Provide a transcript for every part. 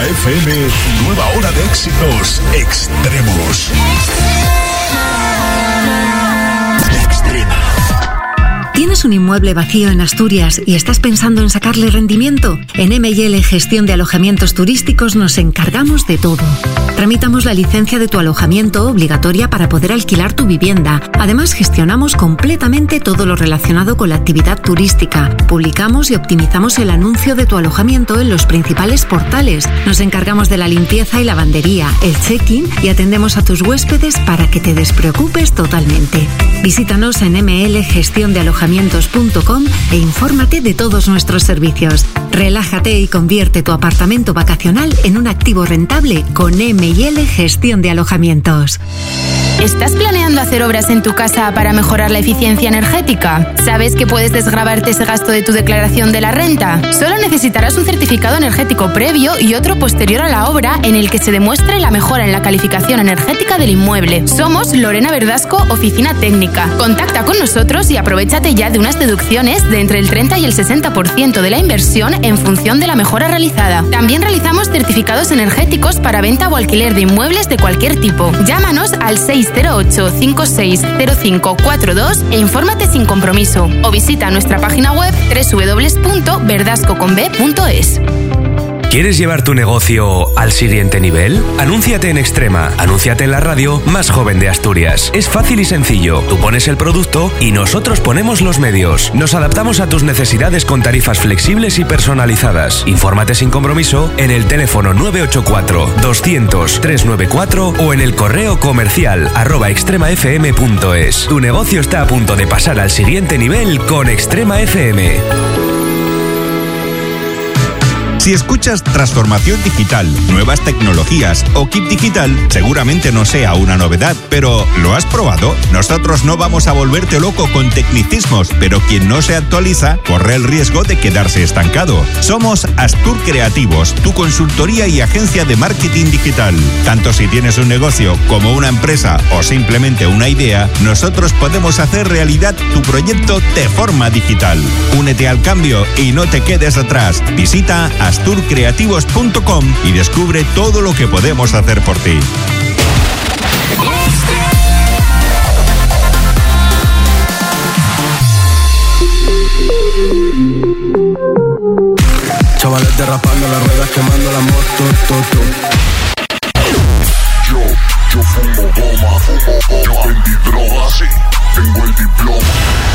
FM, nueva hora de éxitos extremos. Extrema. ¿Tienes un inmueble vacío en Asturias y estás pensando en sacarle rendimiento? En M&L Gestión de Alojamientos Turísticos nos encargamos de todo. Tramitamos la licencia de tu alojamiento obligatoria para poder alquilar tu vivienda. Además, gestionamos completamente todo lo relacionado con la actividad turística. Publicamos y optimizamos el anuncio de tu alojamiento en los principales portales. Nos encargamos de la limpieza y lavandería, el check-in y atendemos a tus huéspedes para que te despreocupes totalmente. Visítanos en mlgestiondealojamientos.com e infórmate de todos nuestros servicios. Relájate y convierte tu apartamento vacacional en un activo rentable con M&L Gestión de Alojamientos. ¿Estás planeando hacer obras en tu casa para mejorar la eficiencia energética? ¿Sabes que puedes desgravarte ese gasto de tu declaración de la renta? Solo necesitarás un certificado energético previo y otro posterior a la obra en el que se demuestre la mejora en la calificación energética del inmueble. Somos Lorena Verdasco, Oficina Técnica. Contacta con nosotros y aprovéchate ya de unas deducciones de entre el 30 y el 60% de la inversión en función de la mejora realizada. También realizamos certificados energéticos para venta o alquiler de inmuebles de cualquier tipo. Llámanos al 608-560542 e infórmate sin compromiso. O visita nuestra página web www.verdascoconb.es. ¿Quieres llevar tu negocio al siguiente nivel? Anúnciate en Extrema. Anúnciate en la radio más joven de Asturias. Es fácil y sencillo. Tú pones el producto y nosotros ponemos los medios. Nos adaptamos a tus necesidades con tarifas flexibles y personalizadas. Infórmate sin compromiso en el teléfono 984-200-394 o en el correo comercial @extremafm.es. Tu negocio está a punto de pasar al siguiente nivel con Extrema FM. Si escuchas transformación digital, nuevas tecnologías o kit digital, seguramente no sea una novedad, pero ¿lo has probado? Nosotros no vamos a volverte loco con tecnicismos, pero quien no se actualiza corre el riesgo de quedarse estancado. Somos Astur Creativos, tu consultoría y agencia de marketing digital. Tanto si tienes un negocio como una empresa o simplemente una idea, nosotros podemos hacer realidad tu proyecto de forma digital. Únete al cambio y no te quedes atrás. Visita asturcreativos.com y descubre todo lo que podemos hacer por ti. Chavales derrapando las ruedas, quemando la moto, Yo fumo goma, yo vendí droga, sí, tengo el diploma.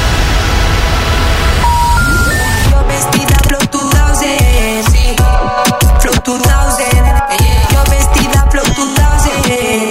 Yo vestida Flow 2000, sí, Flow 2000, yo vestida Flow 2000.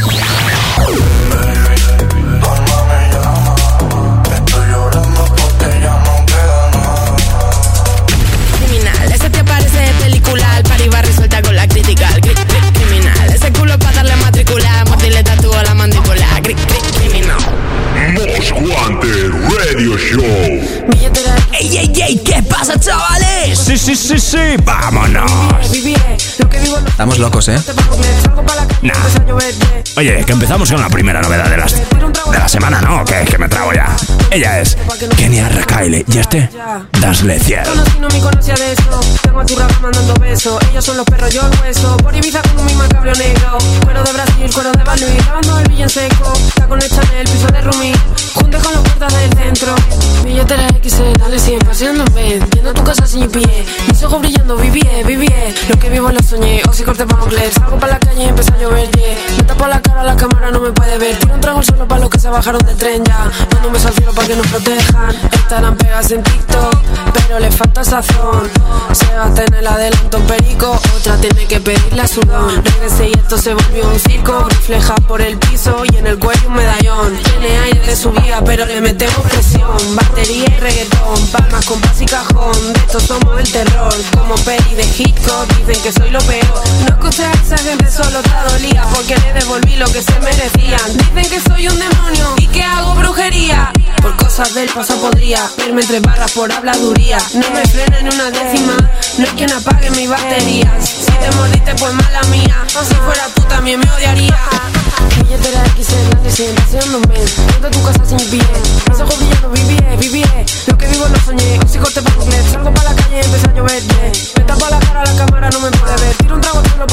Estoy llorando porque ya no queda nada. Criminal, ese te parece de película. Al party va resuelta con la crítica. Criminal, ese culo para darle matrícula. Mordirle tatúo a la mandíbula. Criminal. Most Wanted Radio Show. ¡Ey! ¿Qué pasa, chavales? Sí, vámonos. Estamos locos, ¿eh? Nah. Oye, que empezamos con la primera novedad de la semana, ¿no? Que me trago ya. Ella es Kenia Rakaile y este, Dasle Ciel. No me conocía de eso. Tengo a tu rap mandando besos. Ellos son los perros, yo el hueso. Por Ibiza con mi macabro negro. Cuero de Brasil, cuero de Balui. Lavando el billete seco. Está con el Chanel, piso de Rumi. Junto con los puertas del centro. Billetera XL, dale siempre haciéndome. Viendo tu casa sin pie. Mis ojos brillando, viví. Lo que vivo lo soñé. O si corte pa' Moncler. Salgo pa' la calle y empieza a llover, yeah. Me tapo la cara, la cámara no me puede ver. Tiro un trago solo pa' los que se bajaron del tren ya. Mando un beso al cielo pa' que nos protejan. Estarán pegas en TikTok, pero le falta sazón. Se gasta en el adelanto un perico. Otra tiene que pedirle a su don. Regresé y esto se volvió un circo. Refleja por el piso y en el cuello un medallón. Tiene aire de subida, pero le metemos presión. Batería y reggaetón, palmas, compás y cajón. De estos somos el terror, como peli de Hitchcock. Dicen que soy lo peor. No escuché a esa gente, solo está dolía porque le devolví lo que se merecían. Dicen que soy un demonio y que hago brujería. Por cosas del paso podría verme entre barras por habladuría. No me frena en una décima, no hay quien apague mi batería. Si te mordiste pues mala mía, si fuera tú también me odiaría. Billetera XL, que siempre haciéndome. Dentro de tu casa sin pie. Mis ojos brillando, viví. Lo que vivo lo soñé. O si corte pa' Moncler. Salgo pa' la calle y empieza a llover, yeah. Me tapo la cara, la cámara no me puede ver. Tiro un trago solo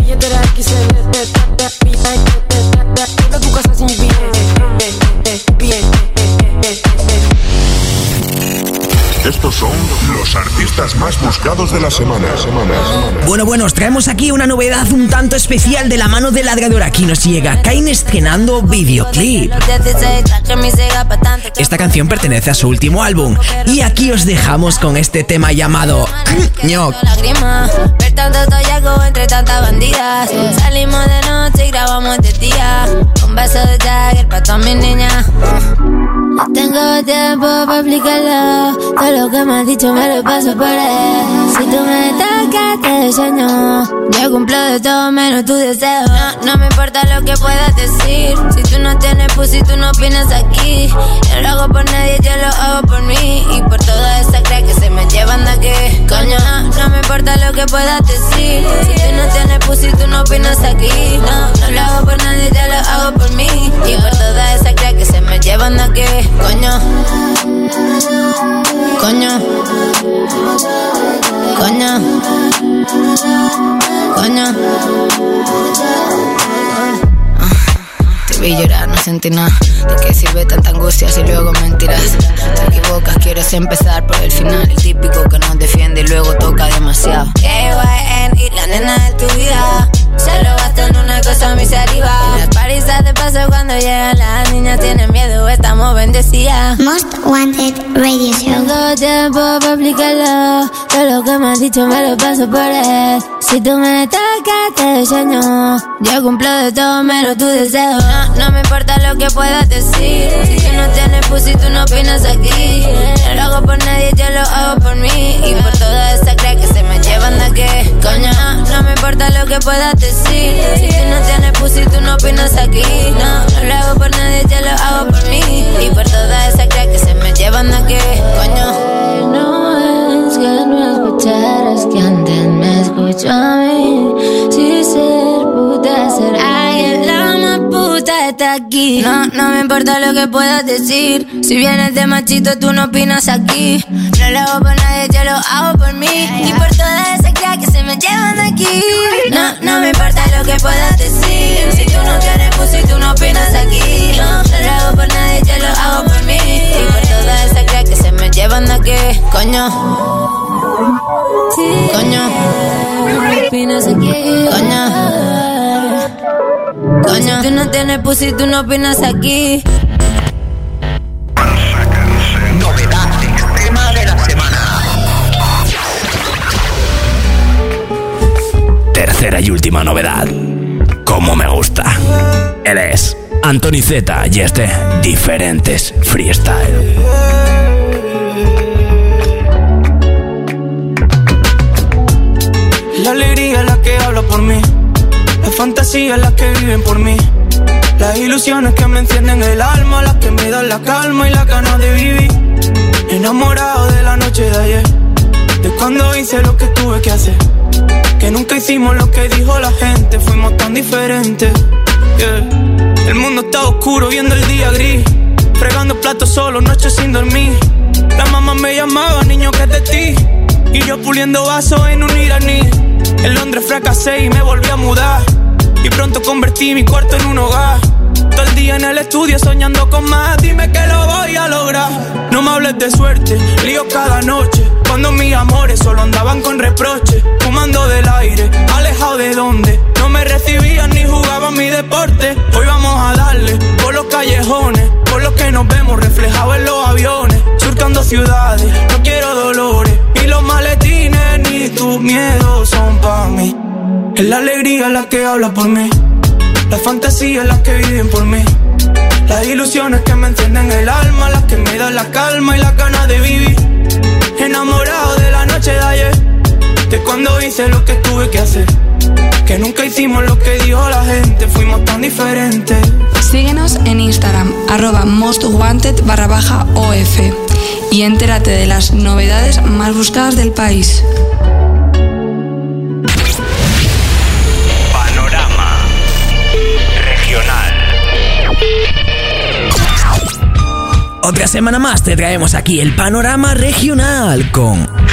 billetera XL. Vuelve a tu casa sin bien. Estos son los artistas más buscados de la semana. Bueno, os traemos aquí una novedad un tanto especial de la mano de Ladrador. Aquí nos llega Kain estrenando videoclip. Esta canción pertenece a su último álbum y aquí os dejamos con este tema llamado Ñoc. Ver tanto toyaco entre tantas bandidas. Salimos de noche y grabamos de día. Un beso de Jagger pa' todas mis niñas. No tengo tiempo para explicarlo. Todo lo que me has dicho me lo paso por él. Si tú me tocas te enseño. Yo cumplo de todo menos tu deseo. No me importa lo que puedas decir. Si tú no tienes pussy, tú no opinas aquí. Yo lo hago por nadie, yo lo hago por mí. Y por todas esas crack que se me llevan de aquí. Coño, no me importa lo que puedas decir. Si tú no tienes pussy, tú no opinas aquí. No lo hago por nadie, yo lo hago por mí. Y por todas esas crack que se me llevan de aquí. Coño. Te vi llorar, no sentí nada. ¿De qué sirve tanta angustia si luego mentiras? Te equivocas, quieres empezar por el final. El típico que nos defiende y luego toca demasiado. KYN y la nena de tu vida. Solo gastan una cosa mi saliva. Las parisas de paso cuando llegan las niñas tienen miedo, estamos bendecidas. Most Wanted Radio Show. Tengo tiempo para explicarlo. Todo lo que me has dicho me lo paso por él. Si tú me tocas te enseño. Yo cumplo de todo menos tu deseo. No me importa lo que puedas decir. Si tú no tienes pussy, tú no opinas aquí. No lo hago por nadie, yo lo hago por mí. Y por todas esas crack que se me llevan de aquí. Coño, no me importa lo que puedas decir. Si tú no tienes pussy, tú no opinas aquí. No lo hago por nadie, yo lo hago por mí. Y por todas esas crack que se me llevan de aquí. Coño, no es que no escucharas que antes me escuchó a mí. Si ser puta, ser alguien, la más puta está aquí. No me importa lo que puedas decir. Si vienes de machito, tú no opinas aquí. No lo hago por nadie, yo lo hago por mí. Y por todas esas crack que se me llevan de aquí. No me importa lo que puedas decir. Si tú no tienes pussy, tú no opinas aquí. No lo hago por nadie, yo lo hago por mí. Y por todas esas crack que se me llevan de aquí. Coño. Coño. No opinas aquí. Coño. Si tú no tienes pussy, tú no opinas aquí. Novedad extrema de la semana. Tercera y última novedad. Como me gusta. Él es Anthony Z y Diferentes Freestyle. La alegría es la que habla por mí. La fantasía es la que viven por mí. Las ilusiones que me encienden el alma, las que me dan la calma y la ganas de vivir. Enamorado de la noche de ayer, de cuando hice lo que tuve que hacer. Que nunca hicimos lo que dijo la gente, fuimos tan diferentes. Yeah. El mundo está oscuro, viendo el día gris. Fregando platos solo, noches sin dormir. La mamá me llamaba, niño, que es de ti. Y yo puliendo vasos en un iraní. En Londres fracasé y me volví a mudar. Y pronto convertí mi cuarto en un hogar. Todo el día en el estudio soñando con más. Dime que lo voy a lograr. No me hables de suerte, lío cada noche. Cuando mis amores solo andaban con reproches. Fumando del aire, alejado de donde no me recibían ni jugaban mi deporte. Hoy vamos a darle por los callejones, por los que nos vemos reflejados en los aviones. Surcando ciudades, no quiero dolores. Ni los maletines ni tus miedos son pa' mí. Es la alegría la que habla por mí. La fantasía es la que viven por mí. Las ilusiones que me encienden el alma, las que me dan la calma y las ganas de vivir. Enamorado de la noche de ayer, de cuando hice lo que tuve que hacer. Que nunca hicimos lo que dijo la gente, fuimos tan diferentes. Síguenos en Instagram, @mostwanted_OF y entérate de las novedades más buscadas del país. Panorama Regional. Otra semana más te traemos aquí el Panorama Regional con 51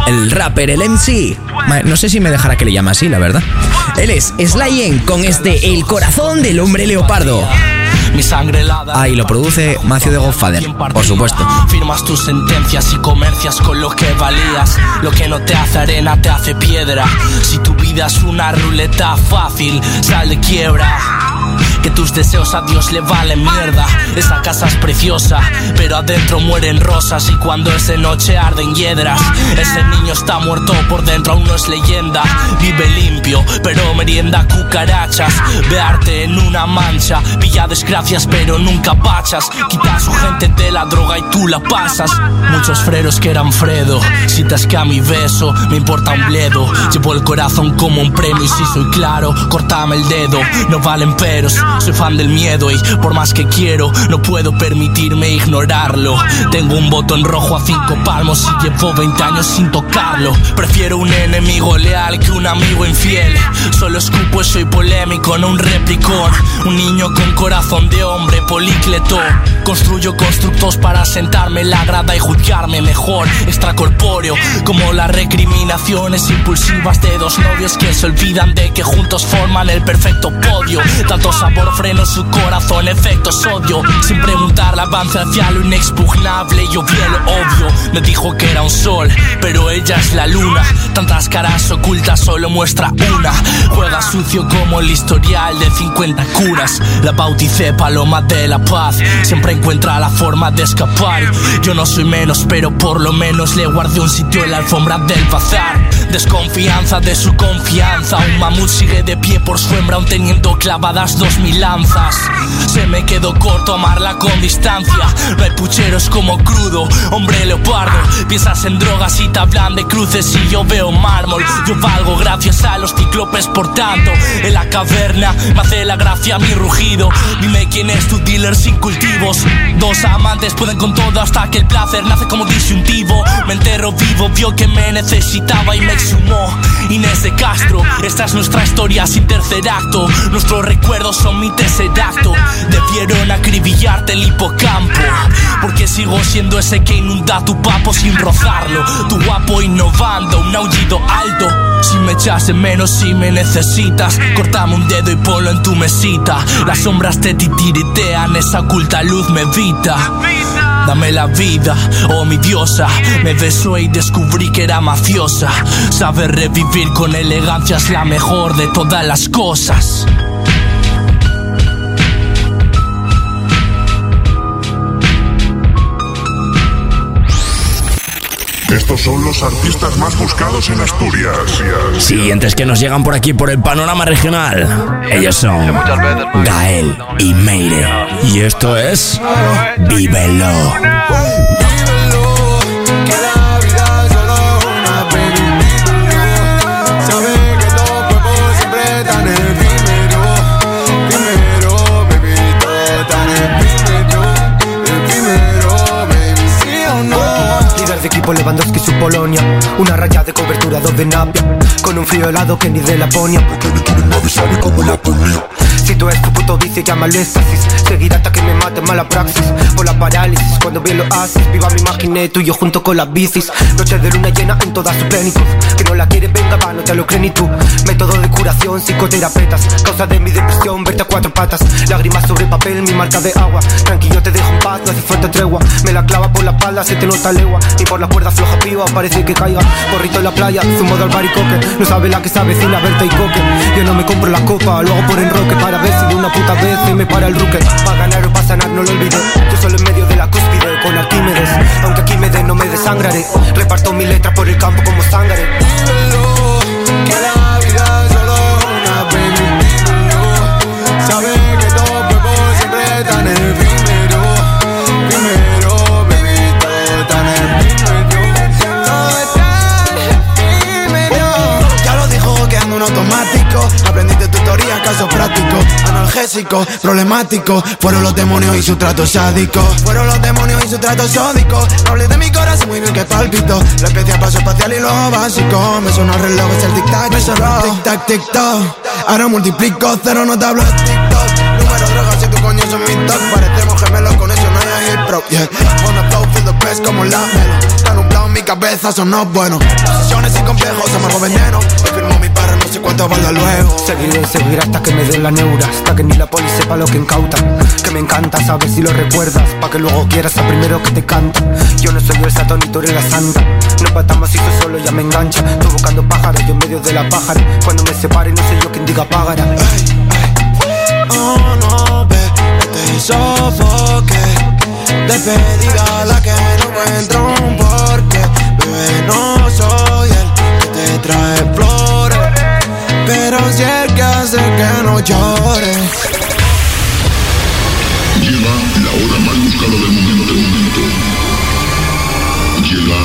el rapper, el MC. No sé si me dejará que le llame así, la verdad. Él es Sly con El corazón del hombre leopardo. Mi sangre helada. Y lo produce Macio de Godfather, por supuesto. Firmas tus sentencias y comercias con lo que valías. Lo que no te hace arena te hace piedra. Si tu vida es una ruleta fácil, sal de quiebra. Que tus deseos a Dios le valen mierda. Esa casa es preciosa, pero adentro mueren rosas. Y cuando es de noche arden hiedras. Ese niño está muerto por dentro, aún no es leyenda. Vive limpio, pero merienda cucarachas. Ve arte en una mancha, pilla desgracias pero nunca pachas. Quita a su gente de la droga y tú la pasas. Muchos freros que eran Fredo, citas que a mi beso me importa un bledo. Llevo el corazón como un premio y si soy claro, córtame el dedo. No valen peros, soy fan del miedo y por más que quiero, no puedo permitirme ignorarlo. Tengo un botón rojo a 5 palmos y llevo 20 años sin tocarlo. Prefiero un enemigo leal que un amigo infiel. Solo escupo y soy polémico, no un replicón. Un niño con corazón de hombre polícleto. Construyo constructos para sentarme en la grada y juzgarme mejor. Extracorpóreo, como las recriminaciones impulsivas de dos novios que se olvidan de que juntos forman el perfecto podio. Tanto sabor freno su corazón, efecto sodio. Sin preguntarle avance hacia lo inexpugnable. Yo vi lo obvio, me dijo que era un sol, pero ella es la luna. Tantas caras ocultas, solo muestra una. Juega sucio como el historial de 50 curas. La bauticé Paloma de la Paz, siempre encuentra la forma de escapar. Yo no soy menos, pero por lo menos le guardé un sitio en la alfombra del bazar. Desconfianza de su confianza. Un mamut sigue de pie por su hembra, aún teniendo clavadas 2000 lanzas. Se me quedó corto amarla con distancia. No hay pucheros como Crudo, hombre leopardo. Piensas en drogas y te hablan de cruces y yo veo mármol. Yo valgo gracias a los cíclopes, por tanto en la caverna me hace la gracia mi rugido. Dime quién es tu dealer sin cultivos. Dos amantes pueden con todo hasta que el placer nace como disyuntivo. Me enterro vivo, vio que me necesitaba y me exhumó. Inés de Castro, esta es nuestra historia sin tercer acto. Nuestros recuerdos son mi tercer acto. Debieron acribillarte el hipocampo, porque sigo siendo ese que inunda tu papo sin rozarlo. Tu guapo innovando, un aullido alto. Si me echas de menos, si me necesitas, córtame un dedo y ponlo en tu mesita. Las sombras te titiritean, esa oculta luz me evita. Dame la vida, oh mi diosa. Me besó y descubrí que era mafiosa. Saber revivir con elegancia es la mejor de todas las cosas. Estos son los artistas más buscados en Asturias. Siguientes que nos llegan por aquí por el panorama regional. Ellos son Gael y Meire. Y esto es Vívelo. Equipo Lewandowski su Polonia, una raya de cobertura 2 de Napia, con un frío helado que ni de Laponia. Porque ni tú ni nadie sabe cómo la ponía. Si tú eres tu puto vicio, llámalo éxtasis. Seguir hasta que me mate mala praxis. Por la parálisis, cuando bien lo haces. Viva me imaginé, tú y yo junto con las bicis. Noche de luna llena en toda su plenitud. Que no la quieres, venga, va, no te lo crees ni tú. Método de curación, psicoterapeutas. Causa de mi depresión, verte a 4 patas. Lágrimas sobre papel, mi marca de agua. Tranquilo, te dejo en paz, no hace falta tregua. Me la clava por la espalda, se te nota legua. Ni por la cuerda floja piba, parece que caiga. Porrito en la playa, zumo de albaricoque. No sabe la que se avecina, verte y coque. Yo no me compro la copa, lo hago por enroque. Para ver si de una puta vez se me para el ruque. Pa' ganar o pa' sanar, no lo olvidé. Yo solo en medio de la cúspide, con Arquímedes. Aunque aquí me den, no me desangraré. Reparto mi letra por el campo como sangre. Vívelo, que la vida es solo una, baby, vívelo. Sabes que todo cuerpo siempre tan efímero. Primero, baby, todo tan efímero. Todo es tan efímero. Ya lo dijo que ando en automático. Aprendiste tu teoría, caso práctico. Analgésico, problemático. Fueron los demonios y su trato sádico. Fueron los demonios y su trato sádico. No hables de mi corazón, muy bien que palpito. La especial paso espacial y lo básico. Me sonó el reloj, es el tic-tac. Me sonó tic-tac, tic-tac. Ahora multiplico, cero no te hablo de TikTok. Número drogas y tu coño son mi top. Parecemos gemelos, con eso no hay hip-hop, yeah. On the flow, feel the best como la melo. Tan nublado, mi cabeza son no buenos. Obsesiones y complejos, amargo veneno. Me firmo mi perro, no sé cuánto valga luego. Seguir hasta que me den la neura, hasta que ni la poli sepa lo que incautan. Que me encanta saber si lo recuerdas, pa' que luego quieras al primero que te canta. Yo no soy el satón y tú eres la santa. No patamos si soy solo ya me engancha. Tú buscando pájaros, yo en medio de la pájara. Cuando me separe no sé yo quién diga págara. Oh no, ve, no te sofoque. Te pedí la que no encuentro un porqué. Bebé, no soy el que te trae flores, pero si el que hace que no llore. Llega la hora más buscada del momento. Llega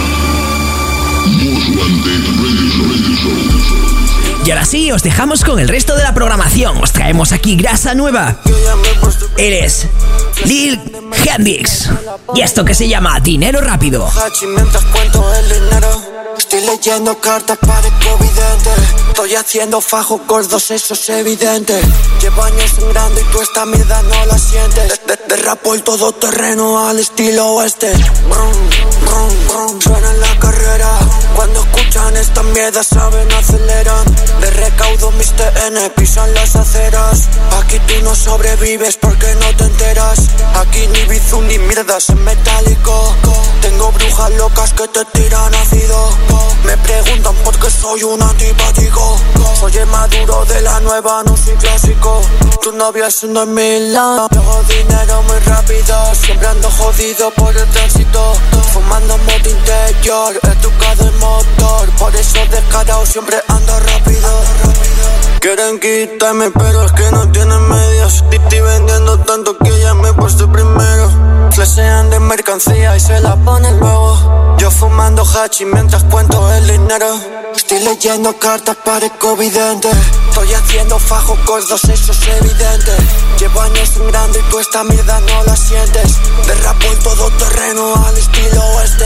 Most Wanted Radio Show. Y ahora sí, os dejamos con el resto de la programación. Os traemos aquí grasa nueva. Él es Lil Hendrix. Y esto que se llama Dinero Rápido. Mientras cuento el dinero, estoy leyendo cartas, parezco vidente. Estoy haciendo fajos gordos, eso es evidente. Llevo años sangrando y tú esta mierda no la sientes. Derrapo el todoterreno al estilo oeste. Brum, brum, brum, suena en la carrera. Cuando escuchan esta mierda saben aceleran. De recaudo mis TN pisan las aceras. Aquí tú no sobrevives porque no te enteras. Aquí ni bizum ni mierdas en metálico. Tengo brujas locas que te tiran ácido. Me preguntan por qué soy un antipático. Soy el maduro de la nueva, no soy clásico. Tu novia es un dormilón. Hago dinero muy rápido, siempre ando jodido por el tránsito. Fumando moto interior, educado el motor. Por eso descarado siempre ando rápido. Quieren quitarme pero es que no tienen medios. Estoy vendiendo tanto que ya me he puesto primero. Flesean de mercancía y se la ponen luego. Yo fumando hachi mientras cuento el dinero. Estoy leyendo cartas, parezco vidente. Estoy haciendo fajos gordos, eso es evidente. Llevo años sangrando y tú esta mierda no la sientes. Derrapo el todoterreno al estilo oeste.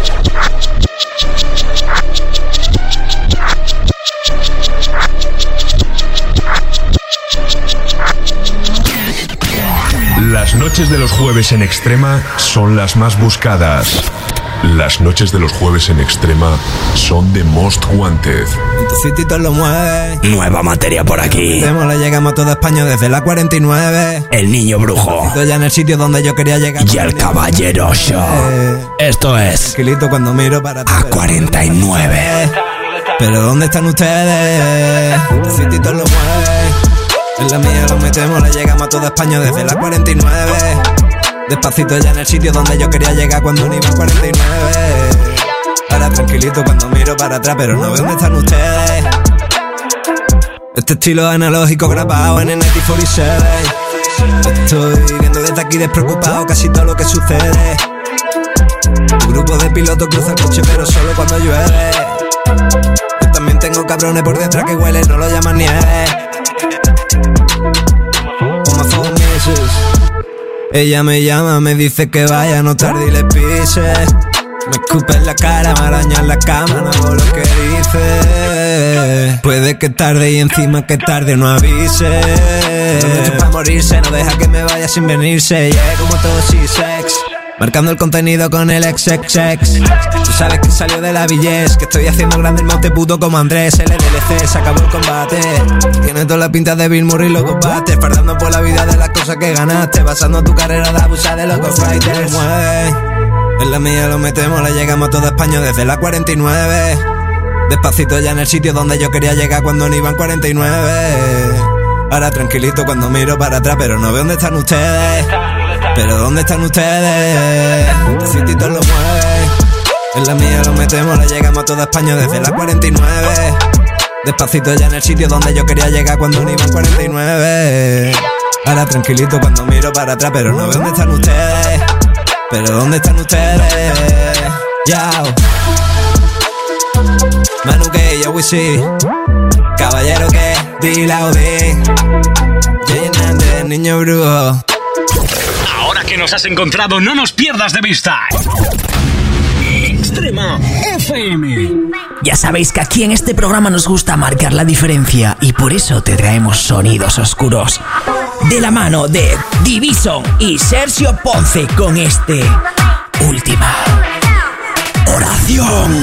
Las noches de los jueves en Extrema son las más buscadas. Las noches de los jueves en Extrema son de Most Wanted. Tu citito lo mueve. Nueva materia por aquí. Le llegamos a toda España desde la 49. El niño brujo. Estoy ya en el sitio donde yo quería llegar. Y el caballero show. Esto es tranquilito cuando miro para a 49. Pero ¿dónde están ustedes? Tu citito lo mueve. En la mía lo metemos, le llegamos a toda España desde la 49. Despacito ya en el sitio donde yo quería llegar cuando no iba a 49. Ahora tranquilito cuando miro para atrás, pero no veo dónde están ustedes. Este estilo analógico grabado en el 47. Estoy viendo desde aquí despreocupado casi todo lo que sucede. Un grupo de pilotos cruza el coche pero solo cuando llueve. Yo también tengo cabrones por detrás que huelen, no lo llaman nieve. Ella me llama, me dice que vaya, no tarde y le pise. Me escupe en la cara, me araña en la cama, no hago lo que dice. Puede que tarde y encima que tarde no avise. No estoy pa' morirse, no deja que me vaya sin venirse. Yeah, como todo C-Sex. Marcando el contenido con el XXX. Tú sabes que salió de la billez, que estoy haciendo grande el monte puto como Andrés. LDLC, se acabó el combate. Tiene toda la pinta de Bill Murray, los combates. Fardando por la vida de las cosas que ganaste. Basando tu carrera de abusar de los ghostwriters. En la mía lo metemos, le llegamos a toda España desde la 49. Despacito ya en el sitio donde yo quería llegar cuando no iban 49. Ahora tranquilito cuando miro para atrás, pero no veo dónde están ustedes. Pero ¿dónde están ustedes? Este citito lo mueve. En la mía lo metemos, le llegamos a toda España desde la 49. Despacito ya en el sitio donde yo quería llegar cuando no iban 49. Ahora tranquilito cuando miro para atrás, pero no veo dónde están ustedes. Pero ¿dónde están ustedes? Yao. Manu que yo Wisi. Caballero que D-Laudi. Jay Hernández, niño brujo. Ahora que nos has encontrado, no nos pierdas de vista. Extrema FM. Ya sabéis que aquí en este programa nos gusta marcar la diferencia y por eso te traemos sonidos oscuros. De la mano de Division y Sergio Ponce con este Última. Corporación.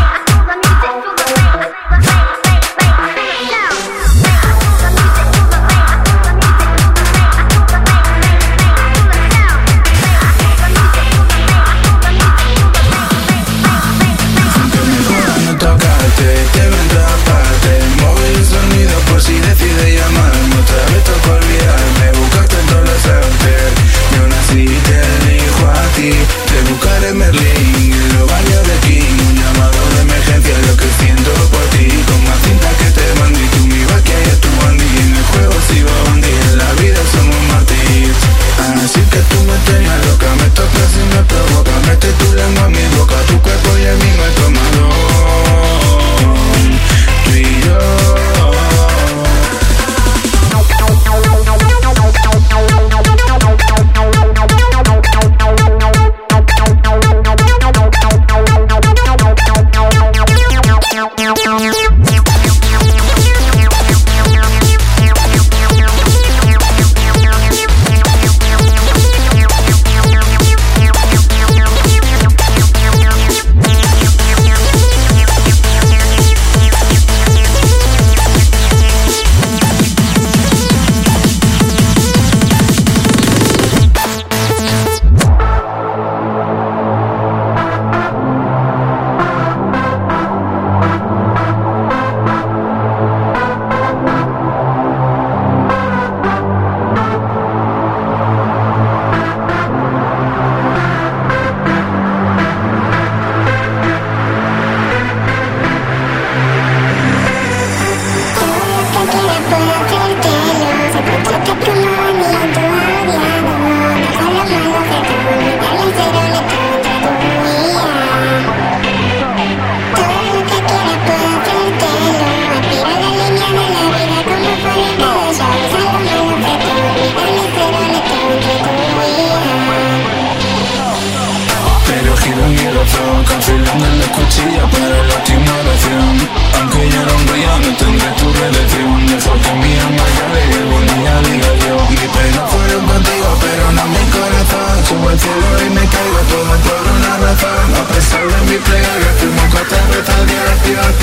Te vendrá aparte, móvil el sonido por si decide llamarme. Otra vez toco olvidarme, buscarte en todos los after. Y aún así te elijo a ti. Te buscaré en Berlín, en los baños de King. Un llamado de emergencia es lo que siento por ti. Con más cinta que te mandé, tú mi vaca y es tu bandy. En el juego si va a bandir, en la vida somos mártires. Así que tú me tenías loca, me tocas y me provoca. Mete tu lengua en mi boca, tu cuerpo y el mío es tomador. Tú y yo. Confilando en la cuchilla para la última oración. Aunque yo no ría, no tendré tu reelección. Dejo que mi alma llave y el bonilla diga yo. Mi pena fueron contigo, pero no mi corazón. Subo al cielo y me caigo todo por una razón. A pesar de mi plegaria, firmo que te reza el día.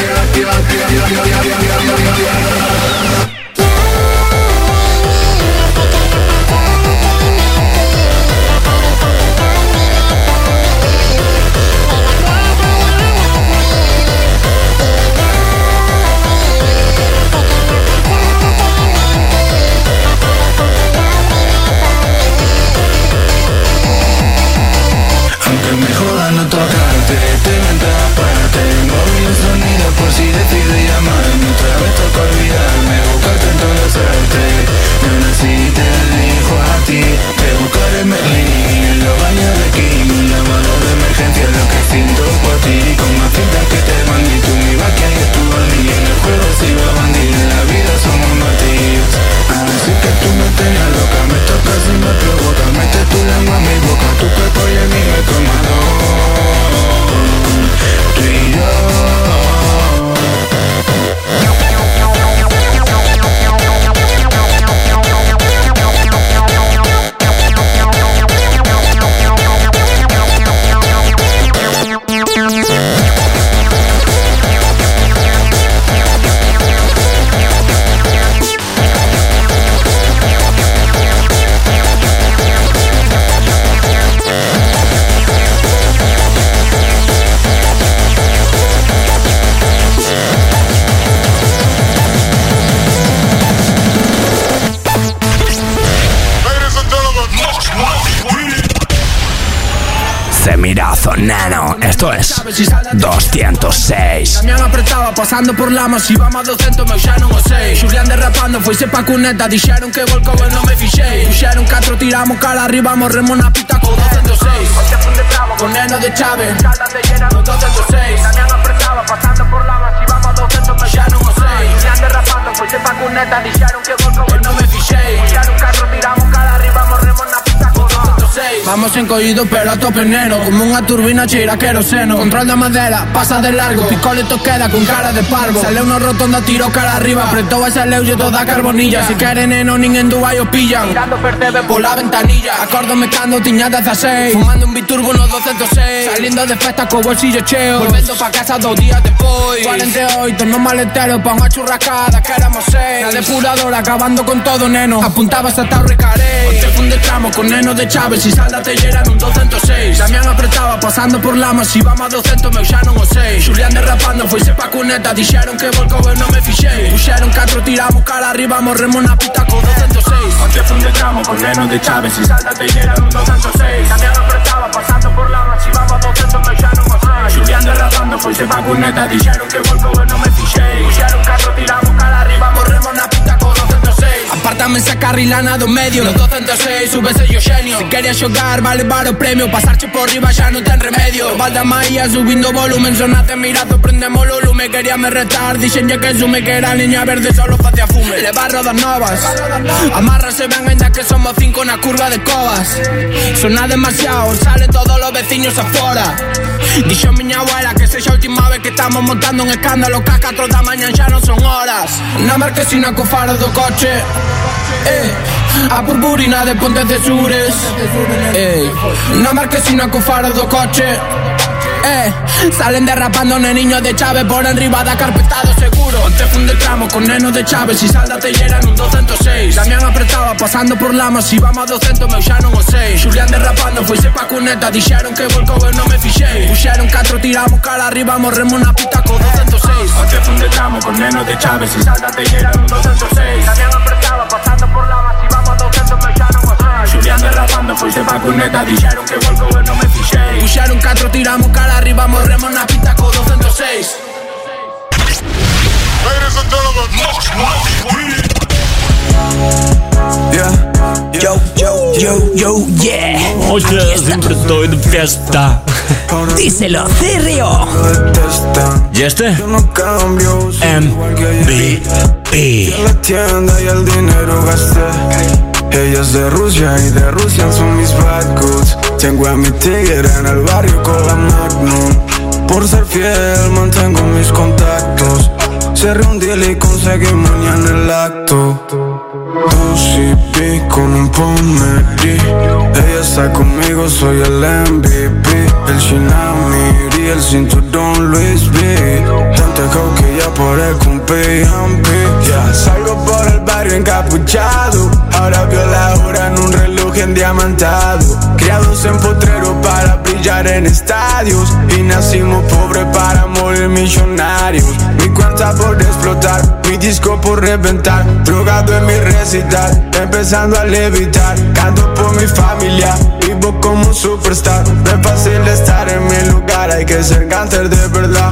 Aunque me joda no tocarte, te vendrá aparte. Móvil el sonido por si decide llamarme. Otra vez toca olvidarme, buscarte en todos los artes. Y aún así te elijo a ti. Te buscaré en Berlín, en los baños de King. Un llamado de emergencia es lo que siento por ti. Con más cintas que te mandé, tú mi vaca y es tu bandy. En el juego si va a bandir, en la vida somos mártires. Así que tú me tenías loca, me tocas y me provocas. Mete tu lengua en mi boca, tu cuerpo y el mío es tomador. Tú y yo. Semirazo Nano, esto es 206. Damián apretaba passando por la masiva ma 200 me uscieron o 6. Giulian derrapando foi se pa cuneta. Dixeron que volcou e non me fixei. Puxeron 4, tiramos cara arriba. Morremos na pista con 206. Con neno de Chávez con 206. Damián apretaba passando por la masiva ma 200 me uscieron o 6. Giulian derrapando foi se pa cuneta. Dixeron que volcou e non me fixei. Puxeron 4, tiramos cara arriba. Morremos na pista con 206. Vamos encollidos pero a tope neno, como una turbina chira queroseno. Control de madera, pasa de largo, picoleto queda con cara de parvo. Sale uno rotonda, tiro cara arriba, apretó ese leuyo toda carbonilla. Si quieren neno, nin en Dubai os pillan. Mirando percebe por la ventanilla, acordo mezclando tiñadas de A6. Fumando un biturbo unos 206, saliendo de fiesta con bolsillo cheo. Volviendo pa' casa 2 días después. 48, no maleteros pa' una churrascada, que éramos 6. La depuradora acabando con todo neno, apuntabas hasta Recaré. Te funde tramo con neno de Chávez y salda te llenan un 206. Damián apretaba pasando por lamas, si vamos a 200 me usaron o 6. Julián derrapando, fuese pa' cuneta, dijeron que volco no me fiché. Pusieron 4, tiramos cara arriba, morremos una pita con 206. Te funde tramo con neno de Chávez y salda te llenan un 206. Damián apretaba pasando por lamas, si vamos a 200 me usaron o 6. Julián derrapando, fuese pa' cuneta, dijeron que volco no me fiché. Pusieron 4, tiramos cara arriba, morremos una pita con 206. Apártame esa carrilana dos medios, los 206, súbese yo genio. Si querías jugar, vale varios premios, pasarche por arriba ya no ten remedio. Valda Maía subiendo volumen, sonaste mirando, prendemos Lulu. Me quería me retar, dicen ya que sume que era niña verde, solo hacía fume. Le barro das novas, amárrase, ven ya que somos 5 en la curva de cobas. Suena demasiado, salen todos los vecinos afuera. Dicho mi abuela que esa es la última vez que estamos montando un escándalo, que a 4 da mañana ya no son horas. Una marquesina con faros de coche, a purpurina de Pontes de Sures, una marquesina con faros de coche, salen derrapando niños de Chávez por arriba da carpetado seguro. Te funde tramo con neno de Chávez y salda te llenan un 206. Damián apretaba pasando por lamas, si vamos a 200 me usaron o 6. Julián derrapando, fuese pa' cuneta, dijeron que volco no me fiché. Pusieron 4, tiramos cara arriba, morremos una pita con 206. Te funde tramo con neno de Chávez y salda te llenan un 206. Damián apretaba pasando por lamas, si vamos a 200 me usaron o 6. Julián derrapando, fuese pa' cuneta, dijeron que volco no me fiché. Pusieron 4, tiramos cara arriba, morremos una pita con 206. Ladies and gentlemen, Yo, yeah. Oye, siempre estoy de fiesta. Díselo, Cirrio. ¿Y este? MVP. En la tienda y el dinero gasté. Ella es de Rusia y de Rusia son mis bad goods. Tengo a mi tigre en el barrio con la Magnum. Por ser fiel mantengo mis contactos. Cerré un deal y conseguimos en el acto. 2CP con un Pomeri. Ella está conmigo, soy el MVP. El Shinamiri, el cinturón Luis V. Tanta coke que ya parezco un P&P. Ya salgo por el barrio encapuchado. Ahora veo la hora en un reloj endiamantado. Criados en potrero para brillar en estadios. Y nacimos pobres para morir millonarios. Mi cuenta por explotar, mi disco por reventar. Drogado en mi recital, empezando a levitar. Canto por mi familia, vivo como un superstar. No es fácil estar en mi lugar, hay que ser gangster de verdad.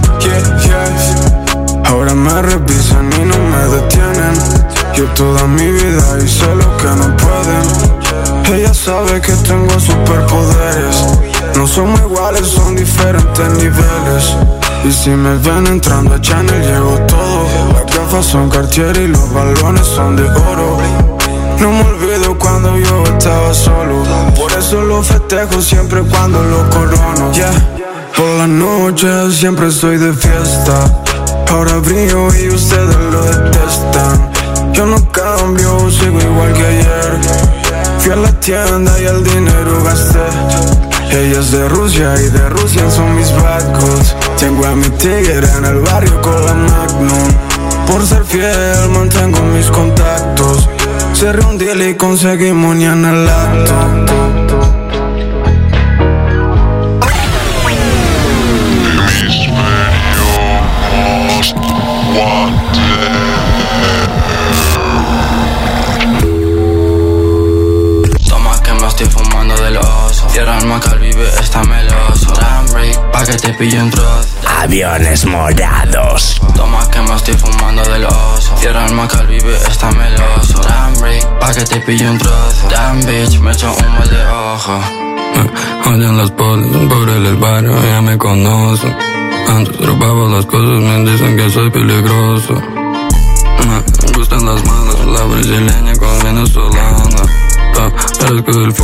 Ahora me revisan y no me detienen. Yo toda mi vida hice lo que no pueden. Ella sabe que tengo superpoderes. No somos iguales, son diferentes niveles. Y si me ven entrando a Chanel, llevo todo. Las gafas son Cartier y los balones son de oro. No me olvido cuando yo estaba solo. Por eso lo festejo siempre cuando lo corono. Por la noche siempre estoy de fiesta. Ahora brillo y ustedes lo detestan. Yo no cambio, sigo igual que ayer. Fui a la tienda y el dinero gasté. Ella es de Rusia y de Rusia son mis bad goods. Tengo a mi tigre en el barrio con la Magnum. Por ser fiel mantengo mis contactos. Cerré un deal y conseguimos en el acto. Estoy fumando del oso. Tierra al Macal vive, está meloso. Damn break, pa' que te pille un trozo. Aviones morados. Toma que me estoy fumando del oso. Tierra al Macal vive, está meloso. Damn break, pa' que te pille un trozo. Damn bitch, me echo un mal de ojo. Oyen las polis, por el barrio, ya me conocen. Antes robaba las cosas, me dicen que soy peligroso. Me gustan las manos, la brasileña con venezolana. Parezco del Forest,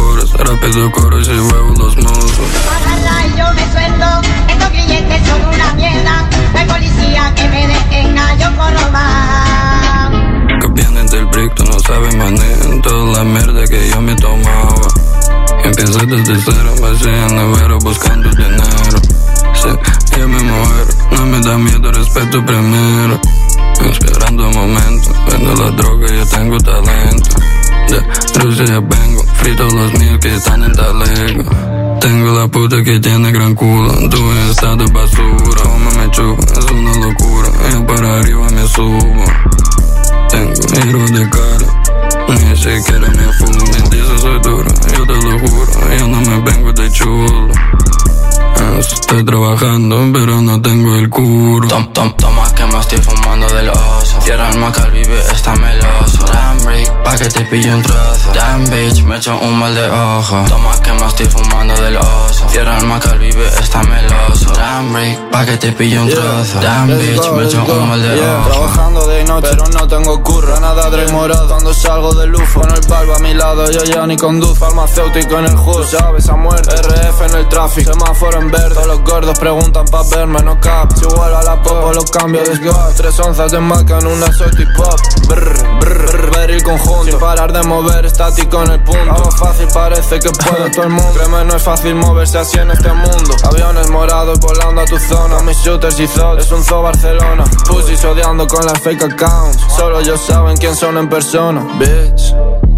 Rápido corro y si huevo los mozos. Ojalá y yo me suelto, estos clientes son una mierda. No hay policía que me detenga, yo corro más. Que vienen del brick, tú no sabes manejar toda la mierda que yo me tomaba. Empecé desde cero, vacía en nevero buscando dinero. Sí, yo me muero, no me da miedo, respeto primero. Esperando un momento, vendo la droga, yo tengo talento. De Rusia vengo, frito los míos que están en talego. Tengo la puta que tiene gran culo, tú en estado de basura. Como me chupa, es una locura, yo para arriba me subo. Tengo giro de cara, ni siquiera me fumo. Dice soy duro, yo te lo juro, yo no me vengo de chulo. Estoy trabajando, pero no tengo el curo. Toma que me estoy fumando del oso. Tierra el macal vive, está meloso. Damn break, pa' que te pille un trozo. Damn bitch, me echo un mal de ojo. Toma que me estoy fumando del oso. Tierra el macal vive, está meloso. Damn break, pa' que te pille un trozo. Damn bitch, me echo un mal de ojo. Trabajando de noche, pero no tengo curro. Nada de morado, cuando salgo de luz. Con el palvo a mi lado, yo ya ni conduzco. Farmacéutico en el hood, sabes, a muerte. RF en el tráfico, semáforo en verde. Todos los gordos preguntan pa' verme, no cap. Si vuelvo a la pop, los cambios de gas. 3 onzas de maca en una soto y pop. Brr, brr, brr, ver el conjunto. Sin parar de mover, estático en el punto. Algo fácil parece que puede todo el mundo. Créeme, no es fácil moverse así en este mundo. Aviones morados volando a tu zona. Mis shooters y thoughts, es un zoo Barcelona. Pussies odiando con las fake accounts. Solo ellos saben quién son en persona, bitch.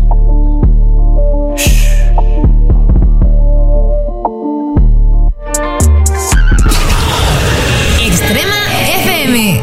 Extrema FM.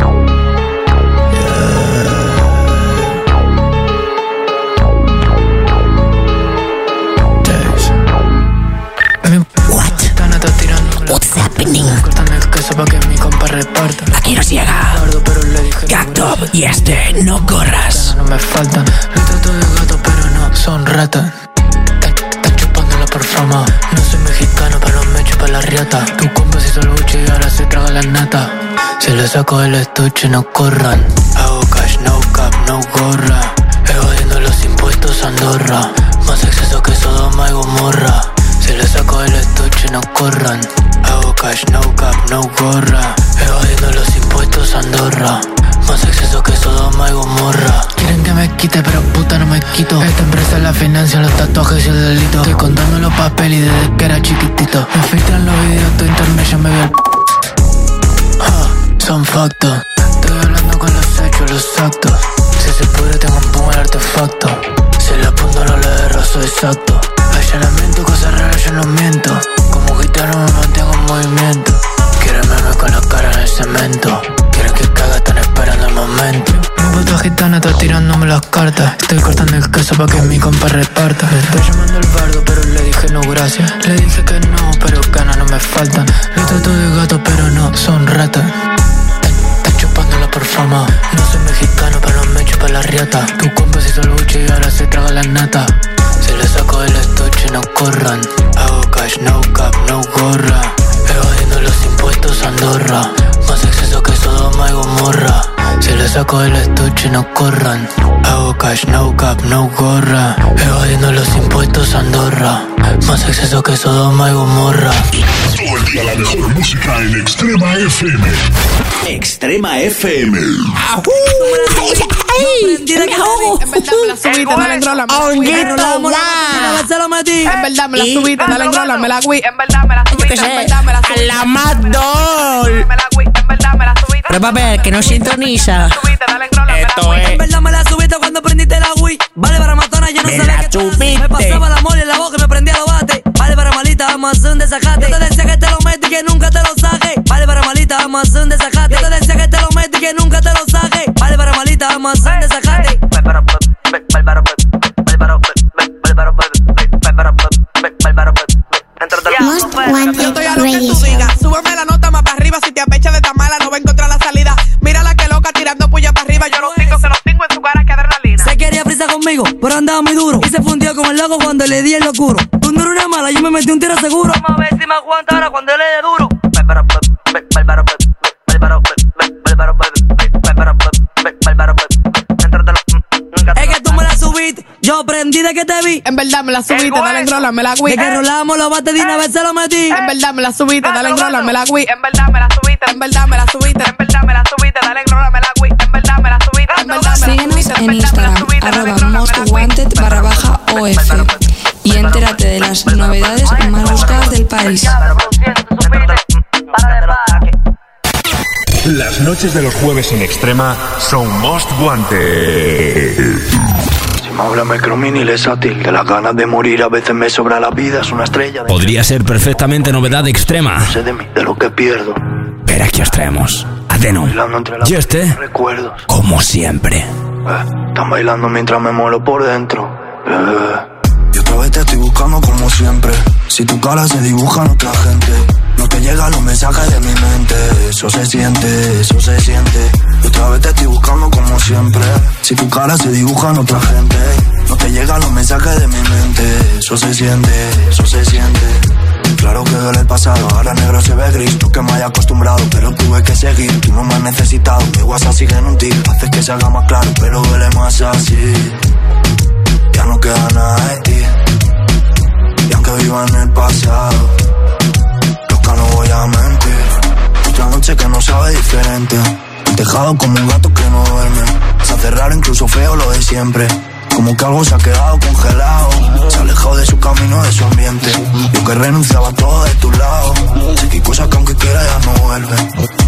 What's happening? Cortando el queso pa' que mi compa reparta. Aquí nos llega Gacktop y este No Corras. No me faltan, le trato de gato pero no son ratas. Están chupándola por fama. No soy mexicano pero me chupa la riata. Tu compa se hizo el buche y ahora se traga la nata. Se le saco el estuche, no corran. Hago cash, no cap, no gorra. Evadiendo los impuestos a Andorra. Más exceso que Sodoma y Gomorra. Se le saco el estuche, no corran. Hago cash, no cap, no gorra. Evadiendo los impuestos a Andorra. Más exceso que Sodoma y Gomorra. Quieren que me quite, pero puta no me quito. Esta empresa la financia, los tatuajes y el delito. Estoy contando los papeles desde que era chiquitito. Me filtran los videos, tu internet ya me vio el son factos. Estoy hablando con los hechos, los actos. Si se puede tengo un pongo el artefacto. Si le apunto no le derrozo exacto. Allanamiento, cosas raras, yo no miento. Como gitano me mantengo en movimiento. Quieren verme con la cara en el cemento. Quieren que caga, están esperando el momento. Mi puta gitana está tirándome las cartas. Estoy cortando el queso pa' que mi compa reparta. Me estoy llamando al bardo pero le dije no gracias. Le dije que no, pero ganas no me faltan. Le trato de gato pero no son ratas. Están chupándola por fama. No soy mexicano pero me chupa la riata. Tu compa se hizo el buche y ahora se traga la nata. Se le saco el estuche, no corran. Hago cash, no cap, no gorra. Evadiendo los impuestos a Andorra. Más exceso que Sodoma y Gomorra. Se le saco el estuche, no corran. Hago cash, no cap, no gorra. Evadiendo los impuestos a Andorra. Más exceso que Sodoma y Gomorra. Todo el día la mejor música en Extrema FM. Extrema FM. En verdad me la subiste, dale enrola, me la gui. En verdad me la subiste, en verdad me la subiste. A la Madol. Pero papel, que no sintoniza. Esto es. En verdad me la subiste cuando prendiste la Wii. Vale para matona, yo no sabía que subiste. Me pasaba la mole en la boca y me prendía los bates. Vale para malita, vamos a hacer un desacate. Yo te decía que te lo metí y que nunca te lo saque. Vale para malita, vamos a hacer un desacate. Yo te decía que te lo metí y que nunca te lo saque. Vale para malita, vamos a hacer un desacate. Most Wanted Radio Show. Súbeme la nota más para arriba. Si te apecha de tan mala, no va a encontrar la salida. Mira la que loca tirando puya para arriba. Yo los tengo, se los tengo en su cara que adrenalina. Se quería prisa conmigo, pero andaba muy duro. Y se fundió con el loco cuando le di el locuro. Tú no eres una mala, yo me metí un tiro seguro. Vamos a ver si me aguanta ahora cuando le dé duro. Es que tú me la subiste beat. Yo prendí de que te vi. En verdad me la subiste, dale enrólame la De que rolamos los bates de una vez se lo metí. En verdad me la subiste, dale enrólame la Wii. En verdad me la subiste, en verdad me la subiste, en verdad me la subiste, dale enrólame la Wii. En verdad me la subiste, en verdad me la subiste. Síguenos en Instagram, @mostwanted_OF y entérate de las novedades más buscadas del país. Las noches de los jueves en Extrema son Most Wanted. Si me habla Micromini Lesátil, de las ganas de morir a veces me sobra la vida, es una estrella. Podría ser perfectamente novedad extrema. No sé de mí, de lo que pierdo. Pero aquí os traemos a Denon y este, como siempre. Están bailando mientras me muero por dentro. Y otra vez te estoy buscando como siempre. Si tu cara se dibuja en otra gente, no te llegan los mensajes de mi mente. Eso se siente, eso se siente. Y otra vez te estoy buscando como siempre. Si tu cara se dibuja en otra gente, no te llegan los mensajes de mi mente. Eso se siente, eso se siente. Claro que duele el pasado, ahora negro se ve gris. No que me haya acostumbrado, pero tuve que seguir. Tú no me has necesitado, mi WhatsApp sigue en un tic. Haces que se haga más claro, pero duele más así. Ya no queda nada de ti. Y aunque viva en el pasado, loca, no voy a mentir. Otra noche que no sabe diferente. Dejado como un gato que no duerme. Se hace raro, incluso feo lo de siempre. Como que algo se ha quedado congelado. Se alejó de su camino, de su ambiente. Yo que renunciaba a todo de tu lado. Sé que hay cosas que aunque quiera ya no vuelven.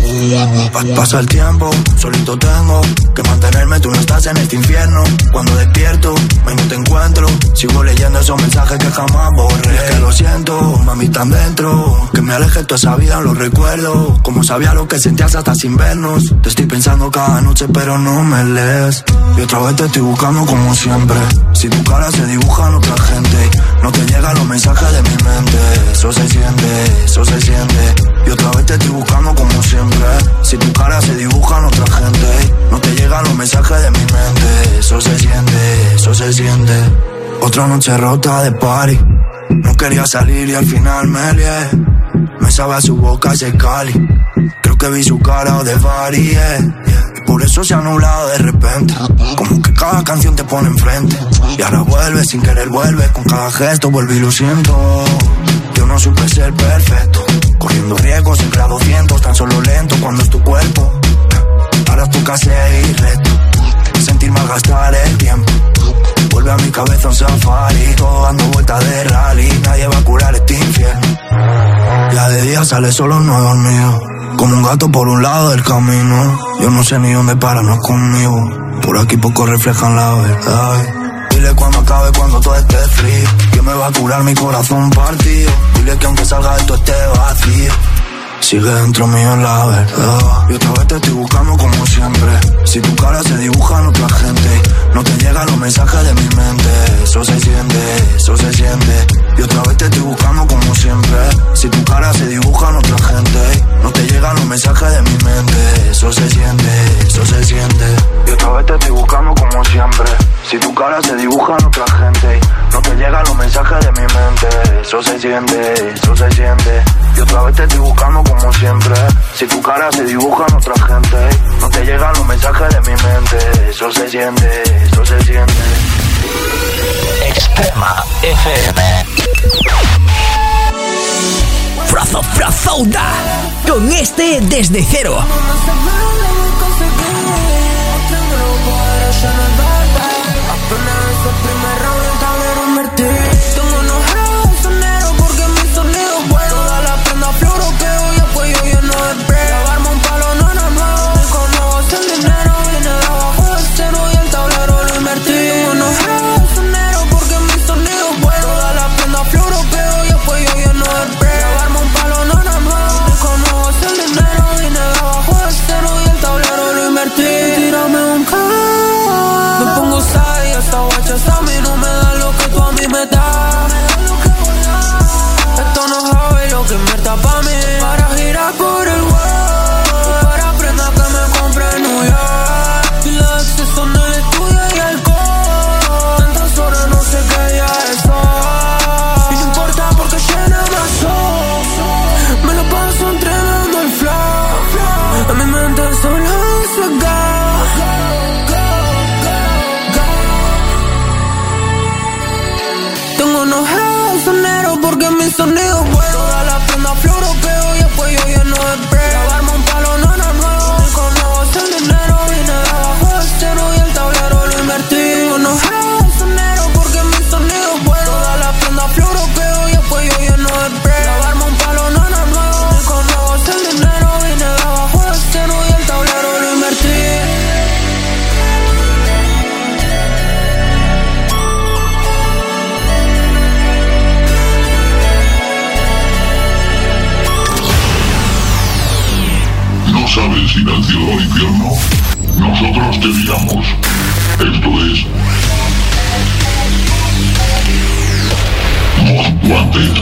Pasa el tiempo, solito tengo que mantenerme, tú no estás en este infierno. Cuando despierto, ahí no te encuentro. Sigo leyendo esos mensajes que jamás borré. Es que lo siento, mami, tan dentro. Que me aleje toda esa vida, lo recuerdo. Como sabía lo que sentías hasta sin vernos. Te estoy pensando cada noche pero no me lees. Y otra vez te estoy buscando como siempre. Si tu cara se dibuja en otra gente, no te llegan los mensajes de mi mente. Eso se siente, eso se siente. Y otra vez te estoy buscando como siempre. Si tu cara se dibuja en otra gente, no te llegan los mensajes de mi mente. Eso se siente, eso se siente. Otra noche rota de party. No quería salir y al final me lié. Me sabe a su boca ese cali. Creo que vi su cara de varie. Por eso se ha nublado de repente. Como que cada canción te pone enfrente. Y ahora vuelve sin querer, vuelve. Con cada gesto vuelve y lo siento. Yo no supe ser perfecto. Corriendo riesgos siempre a 200. Tan solo lento cuando es tu cuerpo. Ahora toca seguir recto. Sentir malgastar el tiempo. Vuelve a mi cabeza un safari. Todo dando vueltas de rally. Nadie va a curar este infierno. Ya de día sale solo, no he dormido. Como un gato por un lado del camino. Yo no sé ni dónde pararnos conmigo. Por aquí poco reflejan la verdad. Dile cuando acabe, cuando todo esté frío. Que me va a curar mi corazón partido. Dile que aunque salga esto esté vacío. Sigue dentro mío la verdad. Y otra vez te estoy buscando como siempre. Si tu cara se dibuja en otra gente, no te llegan los mensajes de mi mente. Eso se siente, eso se siente. Y otra vez te estoy buscando como siempre. Si tu cara se dibuja en otra gente, no te llegan los mensajes de mi mente. Eso se siente, eso se siente. Y otra vez te estoy buscando como siempre. Si tu cara se dibuja en otra gente, no te llegan los mensajes de mi mente. Eso se siente, eso se siente. Y otra vez te estoy buscando como siempre. Si tu cara se dibuja en otra gente, no te llegan los mensajes de mi mente. Eso se siente, eso se siente. Extrema FM. Frazouda con este Desde Cero. sonido bueno. Toda la prenda floropeo y después yo lleno de spray. Grabarme un palo, nana nuevo. Con nuevos el dinero vine de abajo del cero y el tablero lo invertí. Yo no creo sonero porque mi sonido es bueno. Toda la prenda floropeo y después yo lleno de spray. Grabarme un palo, nana nuevo. Con nuevos el dinero vine de abajo del cero y el tablero lo invertí. ¿No sabes ir al cielo o al infierno? Nosotros te guiamos. Esto es Most Wanted.